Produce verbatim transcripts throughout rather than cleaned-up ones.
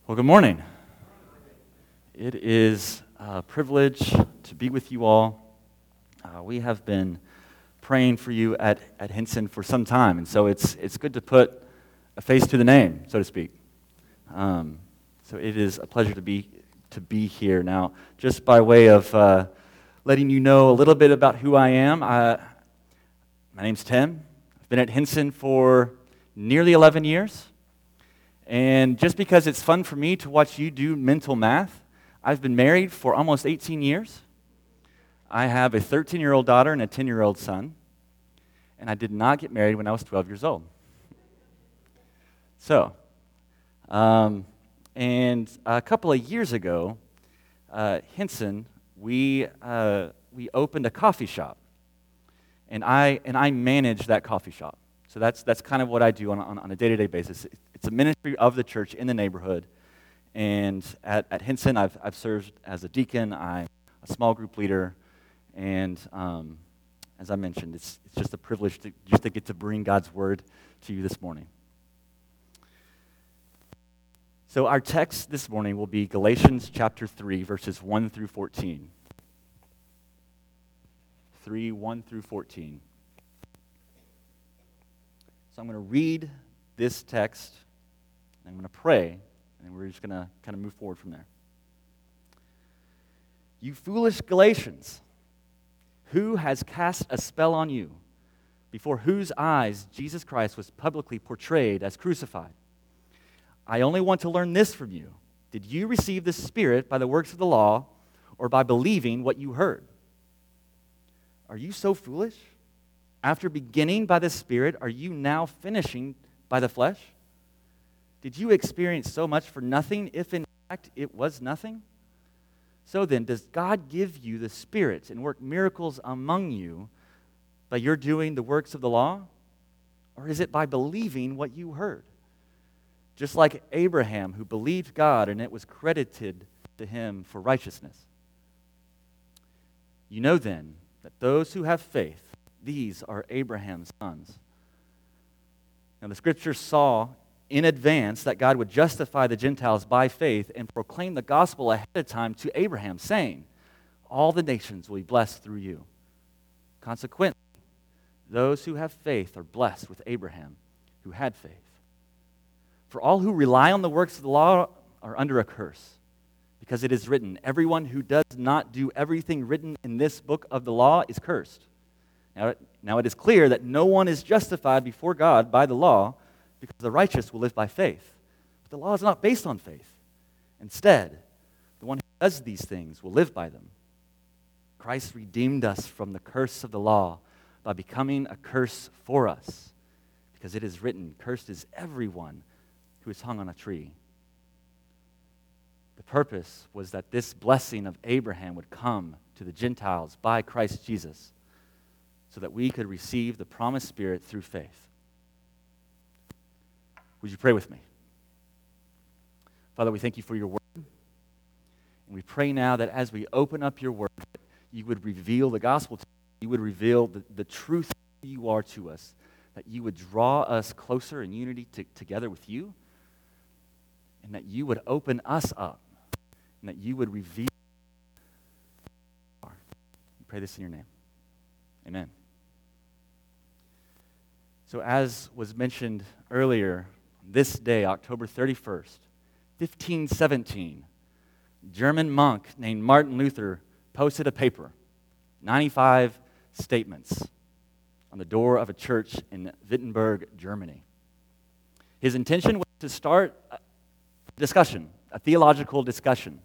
Well, good morning. It is a privilege to be with you all. Uh, we have been praying for you at, at Hinson for some time, and so it's it's good to put a face to the name, so to speak. Um, so it is a pleasure to be to be here. Now, just by way of uh, letting you know a little bit about who I am, I, my name's Tim. I've been at Hinson for nearly eleven years. And just because it's fun for me to watch you do mental math, I've been married for almost eighteen years. I have a thirteen-year-old daughter and a ten-year-old son. And I did not get married when I was twelve years old. So, um, and a couple of years ago, uh, Hinson, we uh, we opened a coffee shop, and I and I manage that coffee shop. So that's that's kind of what I do on, on, on a day-to-day basis. It's a ministry of the church in the neighborhood. And at, at Hinson, I've, I've served as a deacon. I'm a small group leader. And um, as I mentioned, it's, it's just a privilege to, just to get to bring God's word to you this morning. So our text this morning will be Galatians chapter three, verses one through fourteen. three, one through fourteen. So I'm going to read this text, and I'm going to pray, and we're just going to kind of move forward from there. You foolish Galatians, who has cast a spell on you, before whose eyes Jesus Christ was publicly portrayed as crucified? I only want to learn this from you. Did you receive the Spirit by the works of the law, or by believing what you heard? Are you so foolish? After beginning by the Spirit, are you now finishing by the flesh? Did you experience so much for nothing, if in fact it was nothing? So then, does God give you the Spirit and work miracles among you by your doing the works of the law? Or is it by believing what you heard? Just like Abraham, who believed God and it was credited to him for righteousness. You know then that those who have faith, these are Abraham's sons. Now the Scripture saw in advance that God would justify the Gentiles by faith and proclaim the gospel ahead of time to Abraham, saying, all the nations will be blessed through you. Consequently, those who have faith are blessed with Abraham, who had faith. For all who rely on the works of the law are under a curse, because it is written, everyone who does not do everything written in this book of the law is cursed. Now, now it is clear that no one is justified before God by the law, because the righteous will live by faith. But the law is not based on faith. Instead, the one who does these things will live by them. Christ redeemed us from the curse of the law by becoming a curse for us, because it is written, cursed is everyone who is hung on a tree. The purpose was that this blessing of Abraham would come to the Gentiles by Christ Jesus, so that we could receive the promised Spirit through faith. Would you pray with me? Father, we thank you for your word. And we pray now that as we open up your word, you would reveal the gospel to us. You would reveal the, the truth who you are to us. That you would draw us closer in unity to, together with you. And that you would open us up. And that you would reveal who you are. We pray this in your name. Amen. So as was mentioned earlier, this day, October thirty-first, fifteen seventeen, a German monk named Martin Luther posted a paper, ninety-five statements, on the door of a church in Wittenberg, Germany. His intention was to start a discussion, a theological discussion.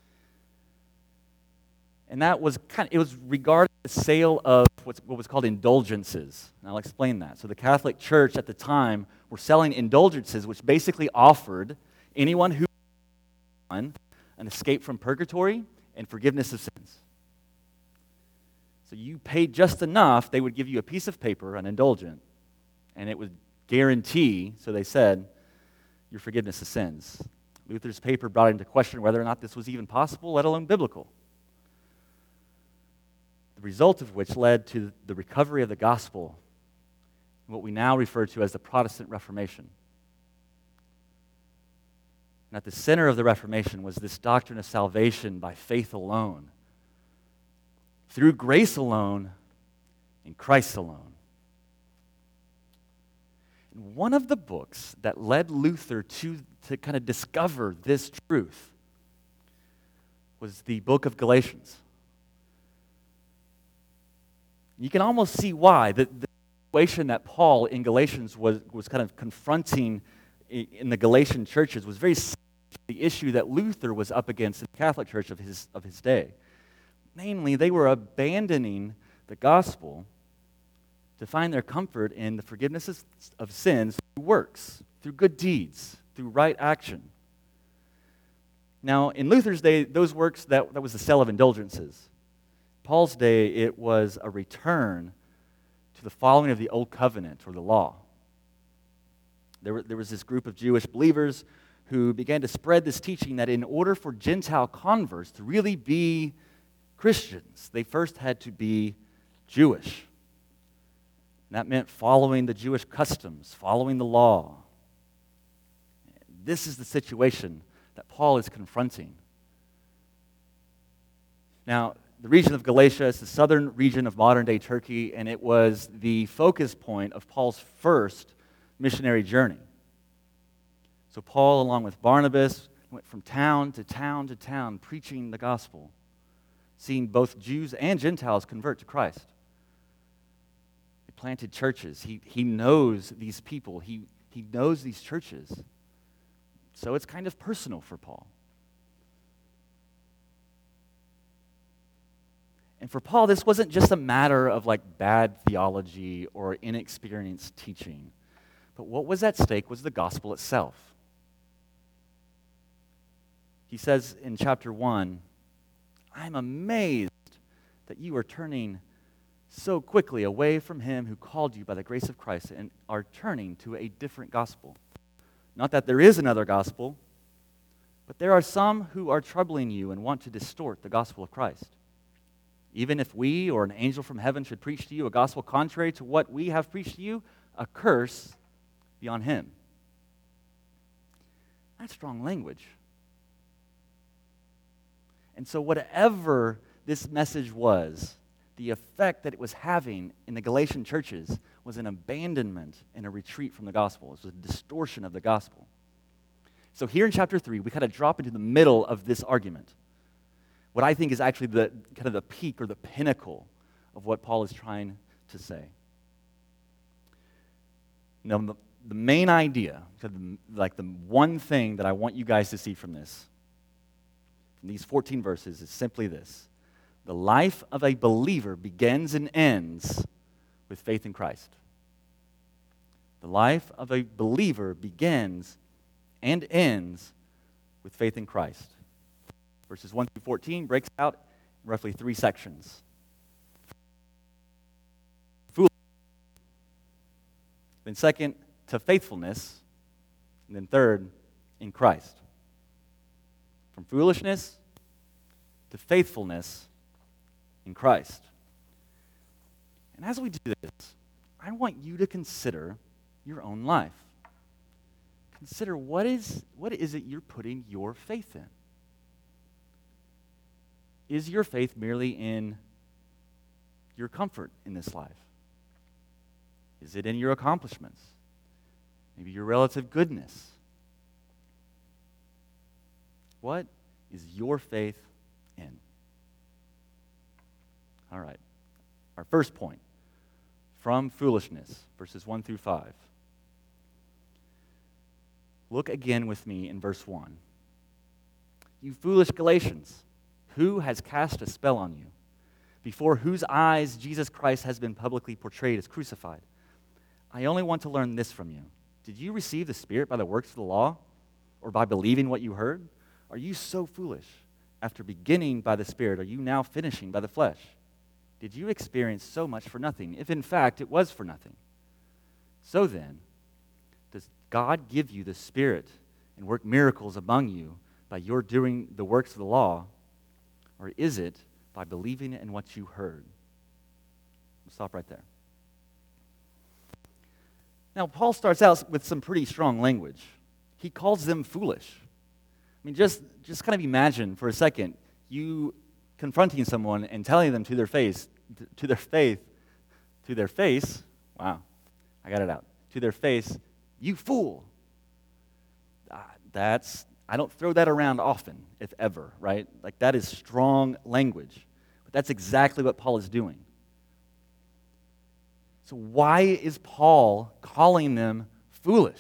And that was kind of, it was regarding the sale of what's, what was called indulgences. And I'll explain that. So the Catholic Church at the time were selling indulgences, which basically offered anyone who an escape from purgatory and forgiveness of sins. So you paid just enough, they would give you a piece of paper, an indulgent, and it would guarantee, so they said, your forgiveness of sins. Luther's paper brought into question whether or not this was even possible, let alone biblical. The result of which led to the recovery of the gospel, what we now refer to as the Protestant Reformation. And at the center of the Reformation was this doctrine of salvation by faith alone, through grace alone, in Christ alone. And one of the books that led Luther to, to kind of discover this truth was the book of Galatians. You can almost see why. The, the situation that Paul in Galatians was, was kind of confronting in the Galatian churches was very similar to the issue that Luther was up against in the Catholic Church of his, of his day. Namely, they were abandoning the gospel to find their comfort in the forgiveness of, of sins through works, through good deeds, through right action. Now, in Luther's day, those works, that, that was the sale of indulgences. Paul's day, it was a return to the following of the Old Covenant or the law. There, were, there was this group of Jewish believers who began to spread this teaching that in order for Gentile converts to really be Christians, they first had to be Jewish. And that meant following the Jewish customs, following the law. This is the situation that Paul is confronting. Now, the region of Galatia is the southern region of modern-day Turkey, and it was the focus point of Paul's first missionary journey. So Paul, along with Barnabas, went from town to town to town preaching the gospel, seeing both Jews and Gentiles convert to Christ. He planted churches. He, he knows these people. He, he knows these churches. So it's kind of personal for Paul. And for Paul, this wasn't just a matter of like bad theology or inexperienced teaching. But what was at stake was the gospel itself. He says in chapter one, I'm amazed that you are turning so quickly away from him who called you by the grace of Christ and are turning to a different gospel. Not that there is another gospel, but there are some who are troubling you and want to distort the gospel of Christ. Even if we or an angel from heaven should preach to you a gospel contrary to what we have preached to you, a curse be on him. That's strong language. And so whatever this message was, the effect that it was having in the Galatian churches was an abandonment and a retreat from the gospel. It was a distortion of the gospel. So here in chapter three, we kind of drop into the middle of this argument. What I think is actually the kind of the peak or the pinnacle of what Paul is trying to say. Now, the, the main idea, like the one thing that I want you guys to see from this, from these fourteen verses, is simply this. The life of a believer begins and ends with faith in Christ. The life of a believer begins and ends with faith in Christ. Verses one through fourteen breaks out in roughly three sections. Fool. Then second, to faithfulness. And then third, in Christ. From foolishness to faithfulness in Christ. And as we do this, I want you to consider your own life. Consider what is, what is it you're putting your faith in? Is your faith merely in your comfort in this life? Is it in your accomplishments? Maybe your relative goodness? What is your faith in? All right. Our first point, from foolishness, verses one through five. Look again with me in verse one. You foolish Galatians, who has cast a spell on you, before whose eyes Jesus Christ has been publicly portrayed as crucified? I only want to learn this from you. Did you receive the Spirit by the works of the law, or by believing what you heard? Are you so foolish? After beginning by the Spirit, are you now finishing by the flesh? Did you experience so much for nothing, if in fact it was for nothing? So then, does God give you the Spirit and work miracles among you by your doing the works of the law, or is it by believing in what you heard? We'll stop right there. Now, Paul starts out with some pretty strong language. He calls them foolish. mean, just, just kind of imagine for a second you confronting someone and telling them to their face, to, to their faith, to their face, wow, I got it out, to their face, you fool. Uh, that's, I don't throw that around often, if ever, right? Like, that is strong language. But that's exactly what Paul is doing. So why is Paul calling them foolish?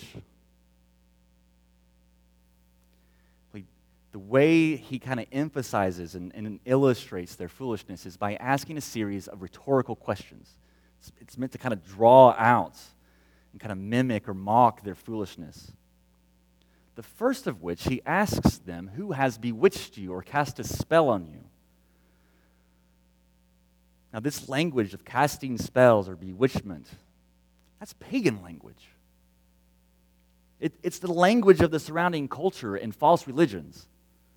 The way he kind of emphasizes and, and illustrates their foolishness is by asking a series of rhetorical questions. It's, it's meant to kind of draw out and kind of mimic or mock their foolishness. The first of which, he asks them, who has bewitched you or cast a spell on you? Now, this language of casting spells or bewitchment, that's pagan language. It, it's the language of the surrounding culture and false religions.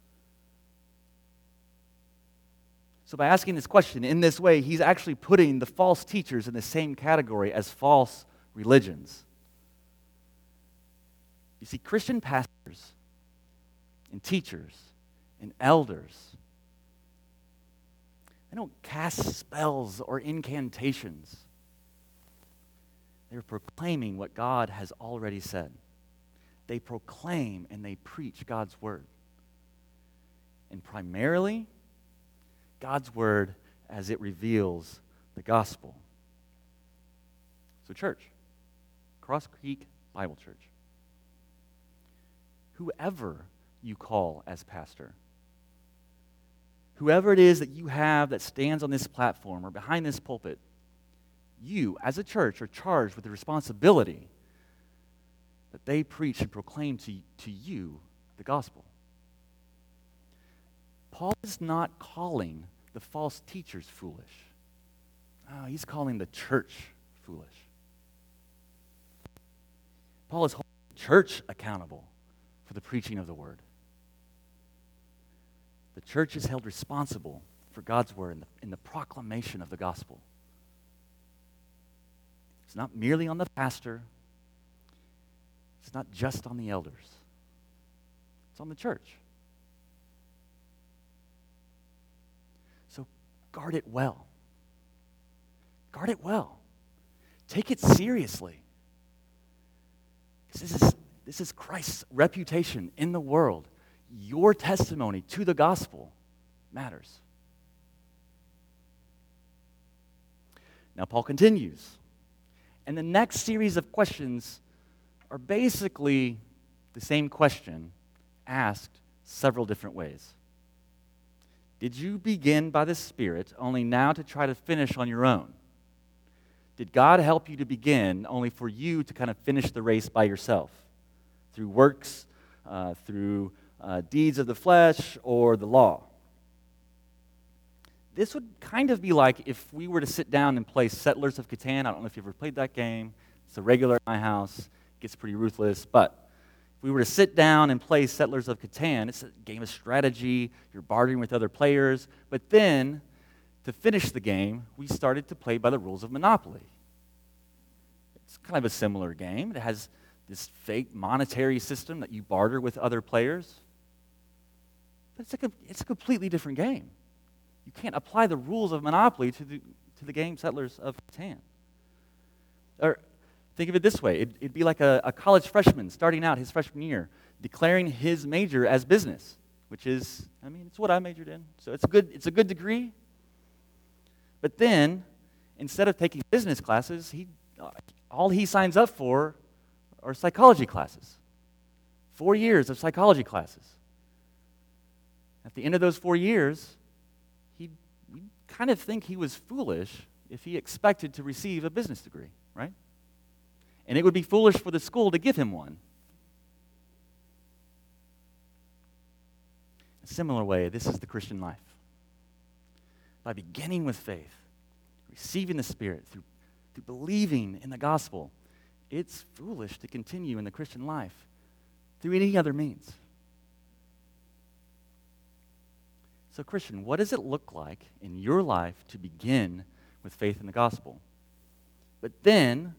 So by asking this question in this way, he's actually putting the false teachers in the same category as false religions. You see, Christian pastors and teachers and elders, they don't cast spells or incantations. They're proclaiming what God has already said. They proclaim and they preach God's word. And primarily, God's word as it reveals the gospel. So church, Cross Creek Bible Church, whoever you call as pastor, whoever it is that you have that stands on this platform or behind this pulpit, you as a church are charged with the responsibility that they preach and proclaim to, to you the gospel. Paul is not calling the false teachers foolish. Oh, he's calling the church foolish. Paul is holding the church accountable for the preaching of the word. The church is held responsible for God's word in the, in the proclamation of the gospel. It's not merely on the pastor. It's not just on the elders. It's on the church. So guard it well. Guard it well. Take it seriously. Because this is, this is Christ's reputation in the world. Your testimony to the gospel matters. Now, Paul continues. And the next series of questions are basically the same question asked several different ways. Did you begin by the Spirit only now to try to finish on your own? Did God help you to begin only for you to kind of finish the race by yourself? Through works, uh, through uh, deeds of the flesh, or the law? This would kind of be like if we were to sit down and play Settlers of Catan. I don't know if you've ever played that game. It's a regular at my house. It gets pretty ruthless. But if we were to sit down and play Settlers of Catan, it's a game of strategy. You're bartering with other players. But then, to finish the game, we started to play by the rules of Monopoly. It's kind of a similar game. It has this fake monetary system that you barter with other players. But it's a, it's a completely different game. You can't apply the rules of Monopoly to the, to the game Settlers of Catan. Or think of it this way. It'd, it'd be like a, a college freshman starting out his freshman year, declaring his major as business, which is, I mean, it's what I majored in. So it's a good, it's a good degree. But then, instead of taking business classes, he, all he signs up for are psychology classes. Four years of psychology classes. At the end of those four years, he we kind of think he was foolish if he expected to receive a business degree, right? And it would be foolish for the school to give him one. In a similar way, this is the Christian life. By beginning with faith, receiving the Spirit, through, through believing in the gospel, it's foolish to continue in the Christian life through any other means. So, Christian, what does it look like in your life to begin with faith in the gospel, but then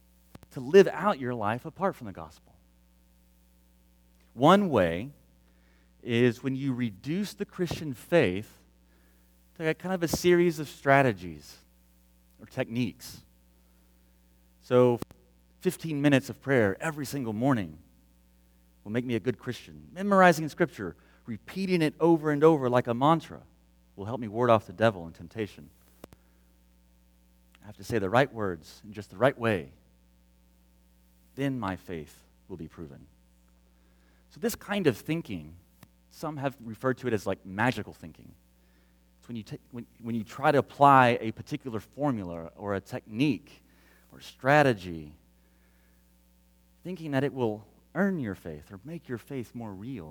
to live out your life apart from the gospel? One way is when you reduce the Christian faith to kind of a series of strategies or techniques. So fifteen minutes of prayer every single morning will make me a good Christian. Memorizing Scripture, repeating it over and over like a mantra will help me ward off the devil and temptation. I have to say the right words in just the right way. Then my faith will be proven. So this kind of thinking, some have referred to it as like magical thinking. It's when you, ta- when, when you try to apply a particular formula or a technique or strategy, thinking that it will earn your faith or make your faith more real.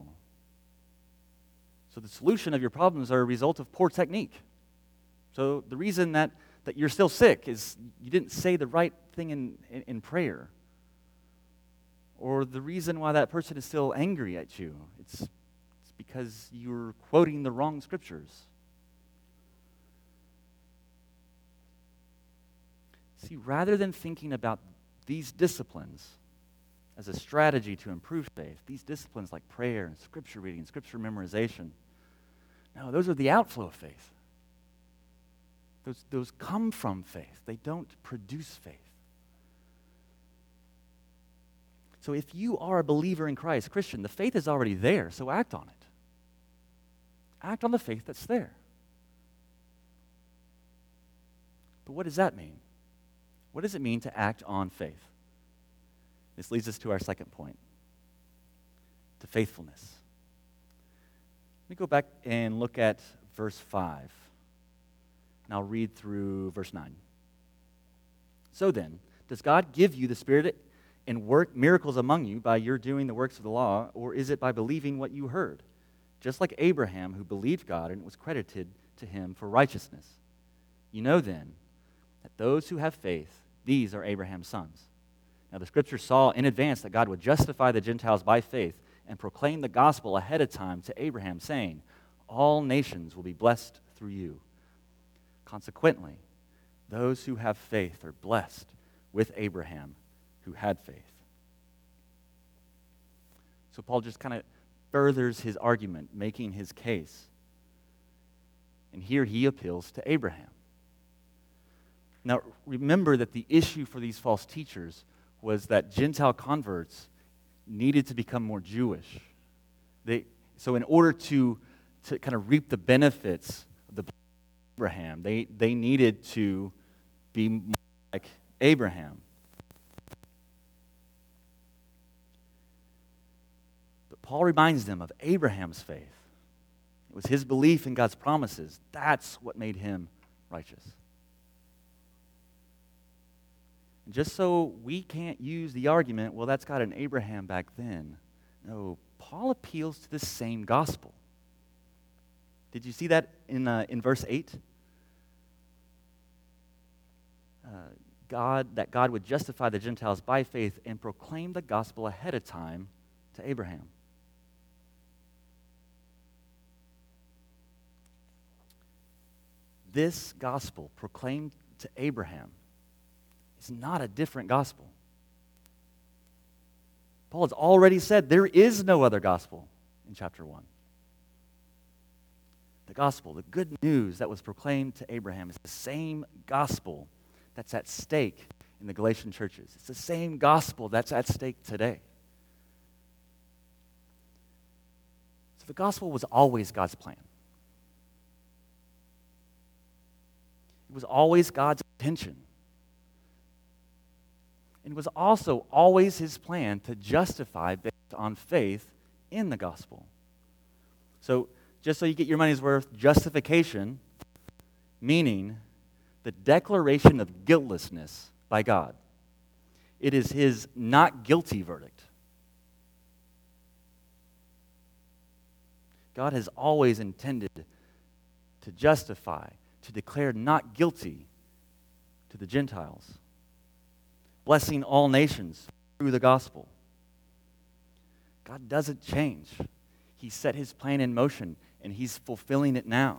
So the solution of your problems are a result of poor technique. So the reason that, that you're still sick is you didn't say the right thing in, in, in prayer. Or the reason why that person is still angry at you, it's, it's because you're quoting the wrong scriptures. See, rather than thinking about these disciplines as a strategy to improve faith, these disciplines like prayer and scripture reading, scripture memorization, no, those are the outflow of faith. Those, those come from faith. They don't produce faith. So if you are a believer in Christ, Christian, the faith is already there, so act on it. Act on the faith that's there. But what does that mean? What does it mean to act on faith? This leads us to our second point, to faithfulness. Let me go back and look at verse five. And I'll read through verse nine. So then, does God give you the Spirit and work miracles among you by your doing the works of the law, or is it by believing what you heard? Just like Abraham, who believed God and it was credited to him for righteousness. You know then that those who have faith, these are Abraham's sons. Now the Scripture saw in advance that God would justify the Gentiles by faith and proclaim the gospel ahead of time to Abraham, saying, all nations will be blessed through you. Consequently, those who have faith are blessed with Abraham, who had faith. So Paul just kind of furthers his argument, making his case. And here he appeals to Abraham. Now, remember that the issue for these false teachers was that Gentile converts needed to become more Jewish. They, so in order to, to kind of reap the benefits of the Abraham, they, they needed to be more like Abraham. But Paul reminds them of Abraham's faith. It was his belief in God's promises. That's what made him righteous. And just so we can't use the argument, well, that's got an Abraham back then. No, Paul appeals to the same gospel. Did you see that in, uh, in verse eight? Uh, God, that God would justify the Gentiles by faith and proclaim the gospel ahead of time to Abraham. This gospel proclaimed to Abraham is not a different gospel. Paul has already said there is no other gospel in chapter one. The gospel, the good news that was proclaimed to Abraham is the same gospel that's at stake in the Galatian churches. It's the same gospel that's at stake today. So the gospel was always God's plan. It was always God's intention. It was also always his plan to justify based on faith in the gospel. So, just so you get your money's worth, justification, meaning the declaration of guiltlessness by God. It is his not guilty verdict. God has always intended to justify, to declare not guilty to the Gentiles, blessing all nations through the gospel. God doesn't change. He set his plan in motion, and he's fulfilling it now.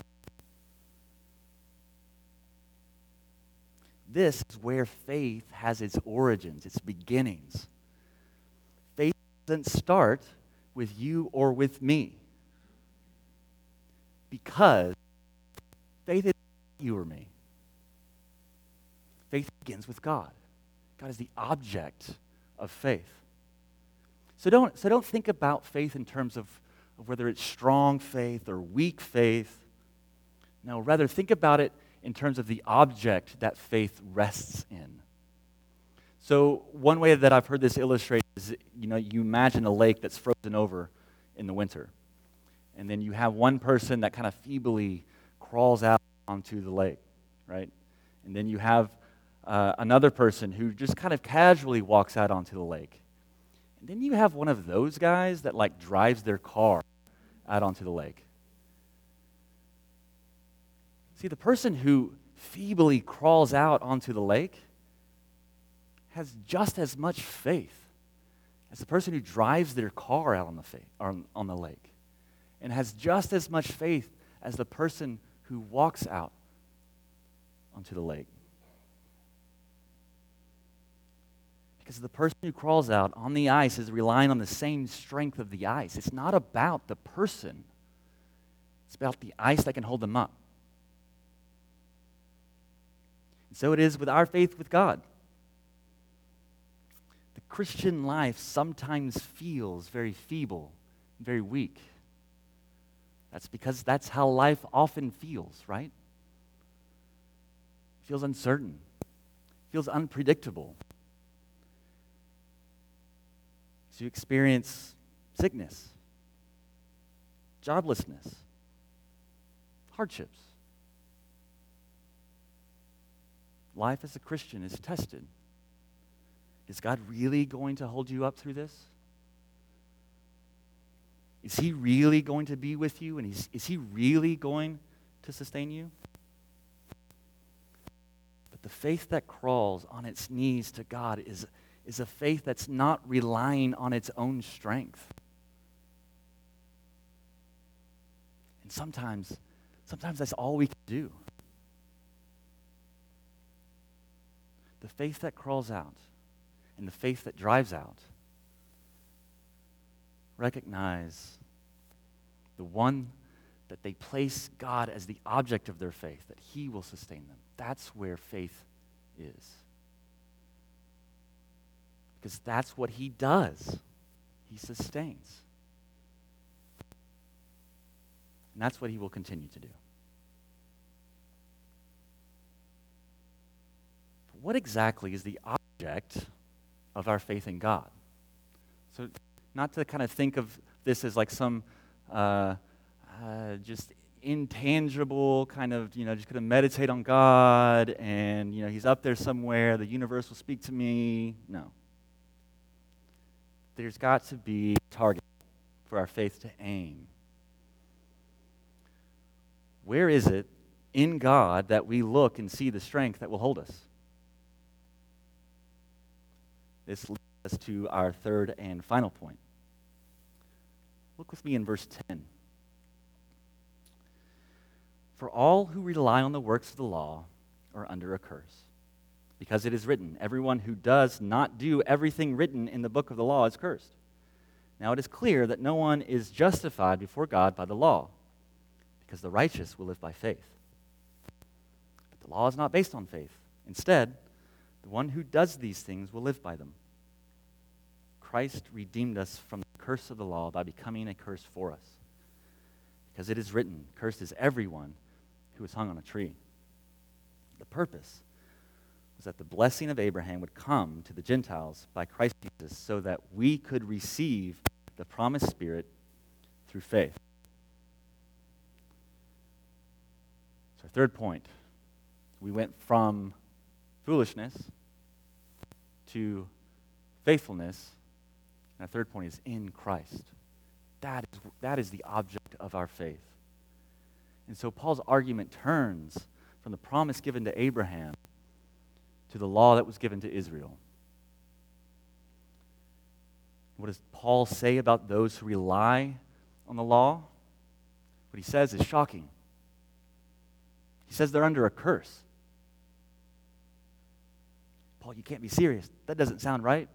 This is where faith has its origins, its beginnings. Faith doesn't start with you or with me. Because faith is not you or me. Faith begins with God. God is the object of faith. So don't, so don't think about faith in terms of, of whether it's strong faith or weak faith. No, rather think about it in terms of the object that faith rests in. So one way that I've heard this illustrated is, you know, you imagine a lake that's frozen over in the winter. And then you have one person that kind of feebly crawls out onto the lake, right? And then you have uh, another person who just kind of casually walks out onto the lake. And then you have one of those guys that like drives their car out onto the lake. See, the person who feebly crawls out onto the lake has just as much faith as the person who drives their car out on the, fa- on, on the lake, and has just as much faith as the person who walks out onto the lake. Because the person who crawls out on the ice is relying on the same strength of the ice. It's not about the person. It's about the ice that can hold them up. And so it is with our faith with God. The Christian life sometimes feels very feeble, very weak. That's because that's how life often feels, right? It feels uncertain. It feels unpredictable. So you experience sickness, joblessness, hardships. Life as a Christian is tested. Is God really going to hold you up through this? Is he really going to be with you, and is, is he really going to sustain you? But the faith that crawls on its knees to God is, is a faith that's not relying on its own strength. And sometimes, sometimes that's all we can do. The faith that crawls out and the faith that drives out recognize the one that they place God as the object of their faith, that he will sustain them. That's where faith is. Because that's what he does. He sustains. And that's what he will continue to do. But what exactly is the object of our faith in God? So not to kind of think of this as like some uh, uh, just intangible kind of, you know, just kind of meditate on God and, you know, he's up there somewhere, the universe will speak to me. No. There's got to be a target for our faith to aim. Where is it in God that we look and see the strength that will hold us? This leads us to our third and final point. Look with me in verse ten. For all who rely on the works of the law are under a curse. Because it is written, everyone who does not do everything written in the book of the law is cursed. Now it is clear that no one is justified before God by the law, because the righteous will live by faith. But the law is not based on faith. Instead, the one who does these things will live by them. Christ redeemed us from the curse of the law by becoming a curse for us. Because it is written, cursed is everyone who is hung on a tree. The purpose was that the blessing of Abraham would come to the Gentiles by Christ Jesus so that we could receive the promised Spirit through faith. So our third point, we went from foolishness to faithfulness. And our third point is in Christ. That is, that is the object of our faith. And so Paul's argument turns from the promise given to Abraham to the law that was given to Israel. What does Paul say about those who rely on the law? What he says is shocking. He says they're under a curse. Paul, you can't be serious. That doesn't sound right.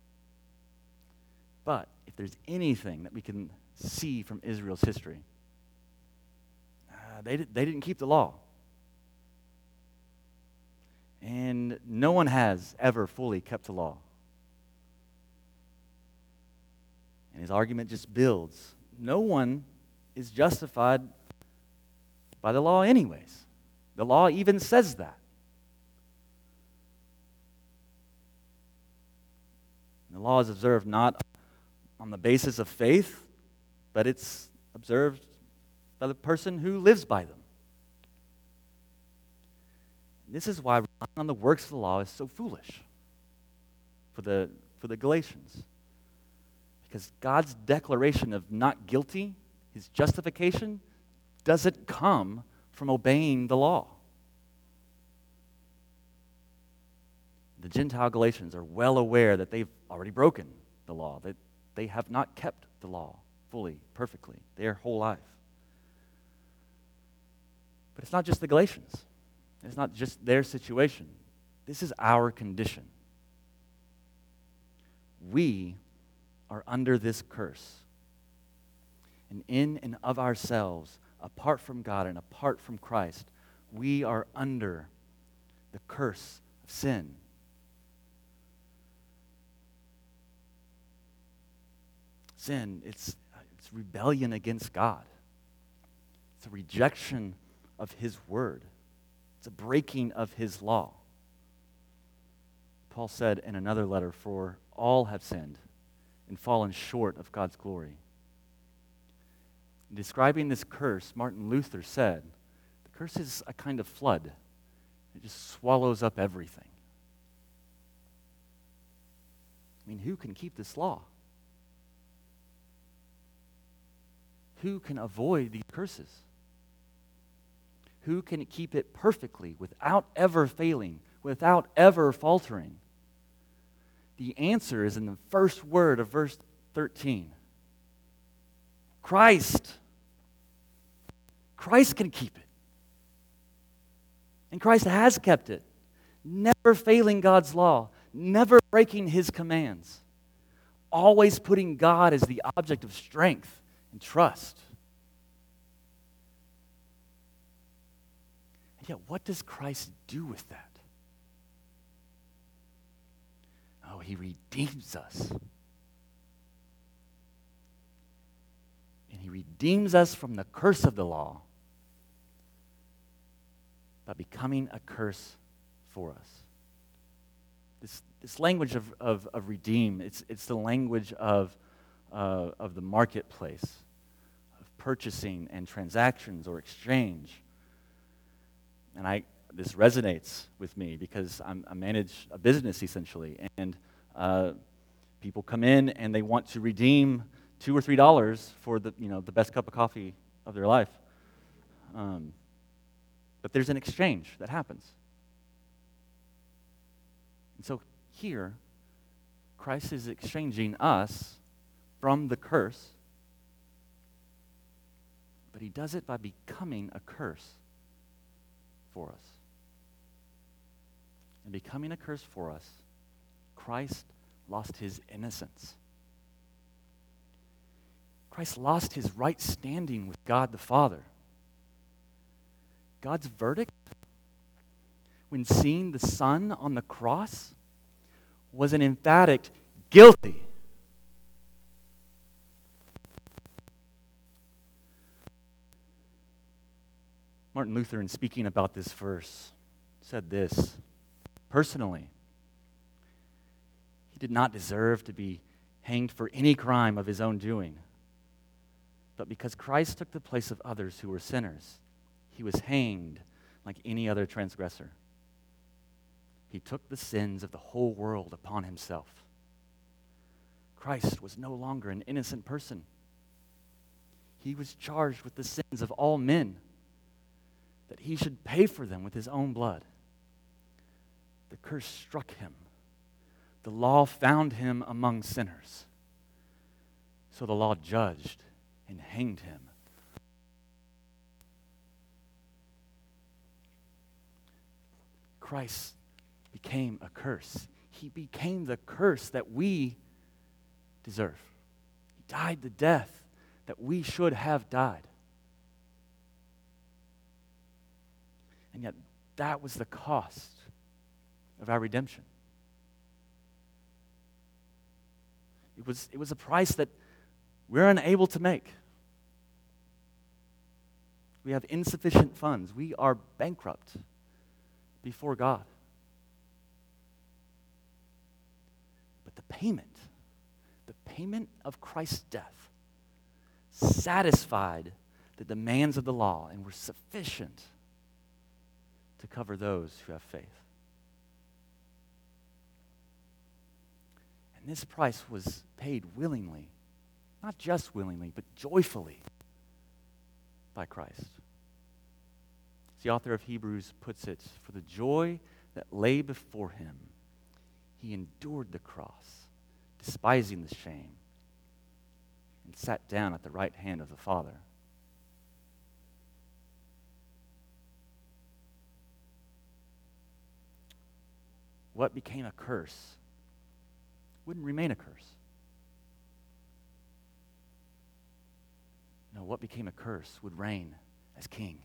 But if there's anything that we can see from Israel's history, uh, they, they didn't keep the law. And no one has ever fully kept the law. And his argument just builds. No one is justified by the law anyways. The law even says that. The law is observed not on the basis of faith, but it's observed by the person who lives by them. This is why relying on the works of the law is so foolish for the, for the Galatians. Because God's declaration of not guilty, his justification, doesn't come from obeying the law. The Gentile Galatians are well aware that they've already broken the law, that they have not kept the law fully, perfectly, their whole life. But it's not just the Galatians. It's not just their situation. This is our condition. We are under this curse. And in and of ourselves, apart from God and apart from Christ, we are under the curse of sin. Sin, it's, it's rebellion against God. It's a rejection of his word. It's a breaking of his law. Paul said in another letter, "For all have sinned and fallen short of God's glory." In describing this curse, Martin Luther said, the curse is a kind of flood. It just swallows up everything. I mean, who can keep this law? Who can avoid these curses? Who can keep it perfectly without ever failing, without ever faltering? The answer is in the first word of verse thirteen. Christ. Christ can keep it. And Christ has kept it, never failing God's law, never breaking his commands, always putting God as the object of strength and trust. And yet, what does Christ do with that? Oh, he redeems us. And he redeems us from the curse of the law by becoming a curse for us. This, this language of, of, of redeem, it's, it's the language of, uh, of the marketplace, of purchasing and transactions or exchange. And I this resonates with me because I'm, I manage a business essentially, and uh, people come in and they want to redeem two or three dollars for the you know the best cup of coffee of their life. Um, but there's an exchange that happens, and so here, Christ is exchanging us from the curse, but he does it by becoming a curse for us. And becoming a curse for us, Christ lost his innocence. Christ lost his right standing with God the Father. God's verdict, when seeing the Son on the cross, was an emphatic guilty. Martin Luther, in speaking about this verse, said this: personally, he did not deserve to be hanged for any crime of his own doing. But because Christ took the place of others who were sinners, he was hanged like any other transgressor. He took the sins of the whole world upon himself. Christ was no longer an innocent person. He was charged with the sins of all men, that he should pay for them with his own blood. The curse struck him. The law found him among sinners. So the law judged and hanged him. Christ became a curse. He became the curse that we deserve. He died the death that we should have died. And yet, that was the cost of our redemption. It was, it was a price that we're unable to make. We have insufficient funds. We are bankrupt before God. But the payment, the payment of Christ's death satisfied the demands of the law and were sufficient to cover those who have faith. And this price was paid willingly, not just willingly, but joyfully by Christ. As the author of Hebrews puts it, for the joy that lay before him, he endured the cross, despising the shame, and sat down at the right hand of the Father. What became a curse wouldn't remain a curse. No, what became a curse would reign as king.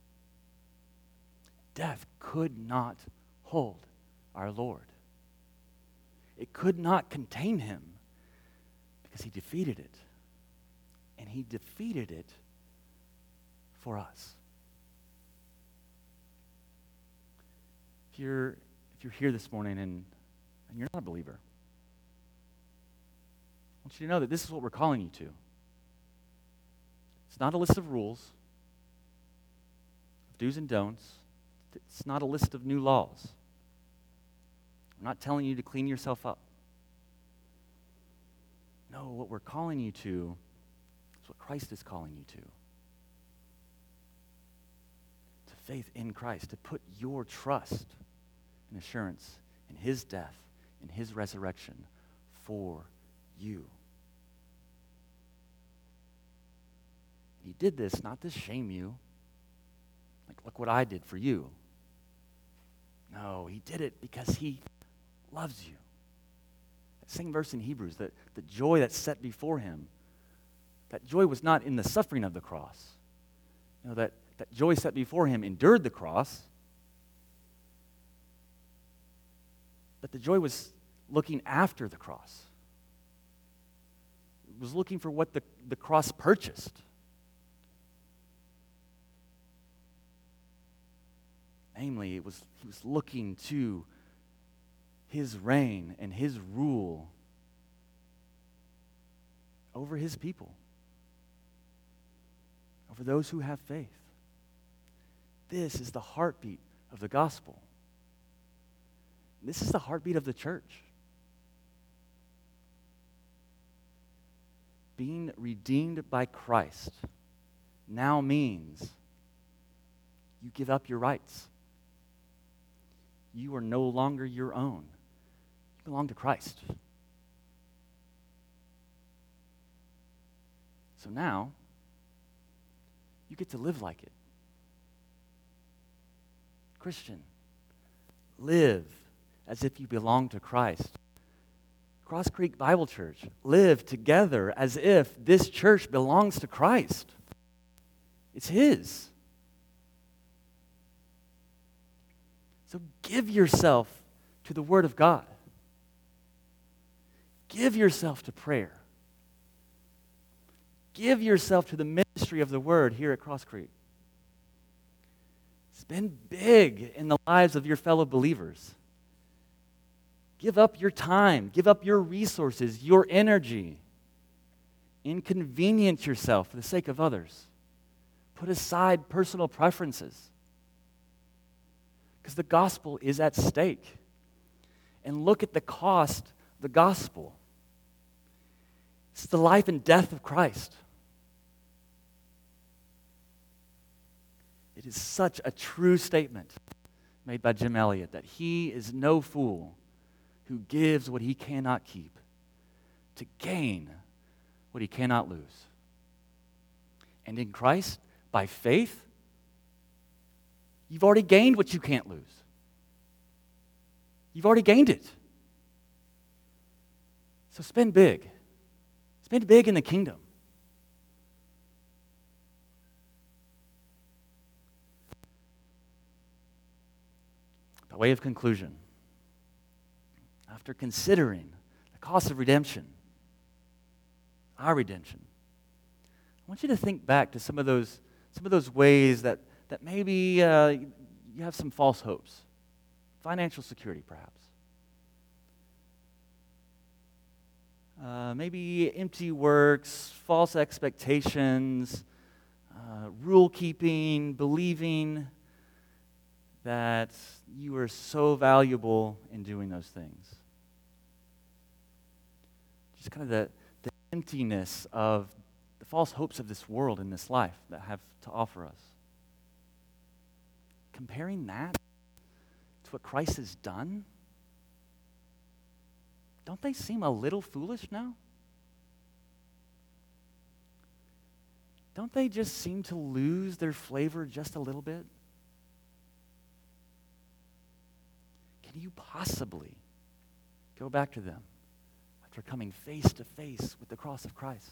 Death could not hold our Lord. It could not contain him because he defeated it. And he defeated it for us. If you're If you're here this morning and, and you're not a believer, I want you to know that this is what we're calling you to. It's not a list of rules, of do's and don'ts. It's not a list of new laws. I'm not telling you to clean yourself up. No, what we're calling you to is what Christ is calling you to. To faith in Christ, to put your trust and assurance in his death, in his resurrection for you. He did this not to shame you, like, look what I did for you. No, he did it because he loves you. That same verse in Hebrews, that the joy that's set before him, that joy was not in the suffering of the cross. You know, that, that joy set before him endured the cross. But the joy was looking after the cross. It was looking for what the, the cross purchased. Namely, it was he was looking to his reign and his rule over his people, over those who have faith. This is the heartbeat of the gospel. This is the heartbeat of the church. Being redeemed by Christ now means you give up your rights. You are no longer your own. You belong to Christ. So now, you get to live like it. Christian, live as if you belong to Christ. Cross Creek Bible Church, live together as if this church belongs to Christ. It's his. So give yourself to the Word of God. Give yourself to prayer. Give yourself to the ministry of the Word here at Cross Creek. Spend big in the lives of your fellow believers. Give up your time. Give up your resources, your energy. Inconvenience yourself for the sake of others. Put aside personal preferences. Because the gospel is at stake. And look at the cost of the gospel. It's the life and death of Christ. It is such a true statement made by Jim Elliot that he is no fool who gives what he cannot keep to gain what he cannot lose. And in Christ, by faith, you've already gained what you can't lose. You've already gained it. So spend big. Spend big in the kingdom. by way of conclusion, after considering the cost of redemption, our redemption, I want you to think back to some of those, some of those ways that, that maybe uh, you have some false hopes. Financial security, perhaps. Uh, maybe empty works, false expectations, uh, rule keeping, believing that you are so valuable in doing those things. Just kind of the, the emptiness of the false hopes of this world and this life that have to offer us. Comparing that to what Christ has done, don't they seem a little foolish now? Don't they just seem to lose their flavor just a little bit? Can you possibly go back to them after coming face to face with the cross of Christ?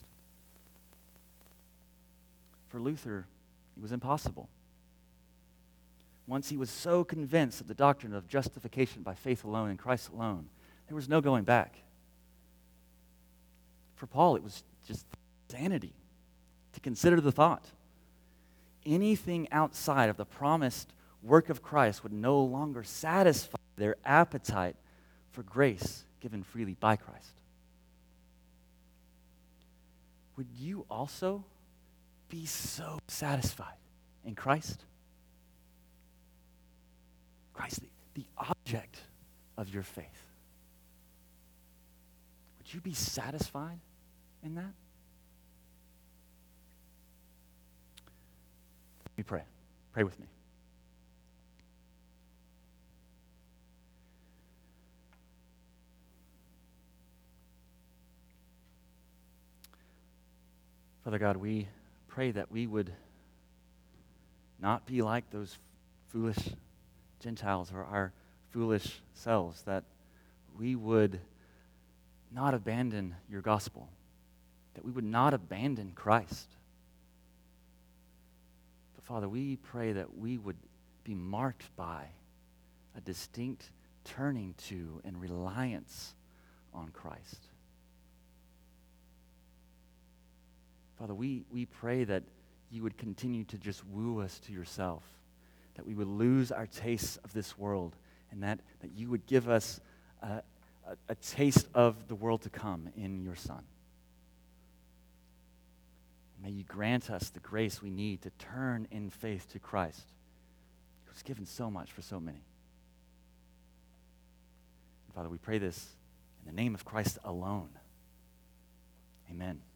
For Luther, it was impossible. Once he was so convinced of the doctrine of justification by faith alone in Christ alone, there was no going back. For Paul, it was just insanity to consider the thought. Anything outside of the promised work of Christ would no longer satisfy their appetite for grace given freely by Christ. Would you also be so satisfied in Christ? Christ, the, the object of your faith. Would you be satisfied in that? Let me pray. Pray with me. Father God, we pray that we would not be like those foolish Gentiles or our foolish selves, that we would not abandon your gospel, that we would not abandon Christ. But Father, we pray that we would be marked by a distinct turning to and reliance on Christ. Father, we, we pray that you would continue to just woo us to yourself, that we would lose our tastes of this world, and that, that you would give us a, a, a taste of the world to come in your Son. May you grant us the grace we need to turn in faith to Christ, who's given so much for so many. And Father, we pray this in the name of Christ alone. Amen.